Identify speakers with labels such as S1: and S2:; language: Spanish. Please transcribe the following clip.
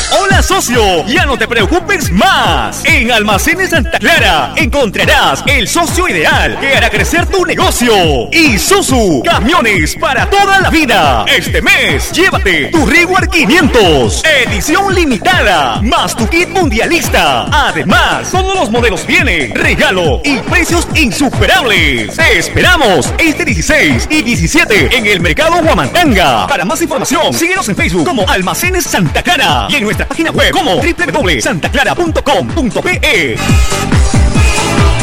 S1: Hola socio, ya no te preocupes más. En Almacenes Santa Clara encontrarás el socio ideal que hará crecer tu negocio. Isuzu, camiones para toda la vida. Este mes, llévate tu Reward 500, edición limitada, más tu kit mundialista. Además, todos los modelos vienen, regalo y precios insuperables. Te esperamos este 16 y 17 en el Mercado Huamantanga. Para más información, síguenos en Facebook como Almacenes Santa Clara y en nuestra página web como www.santaclara.com.pe.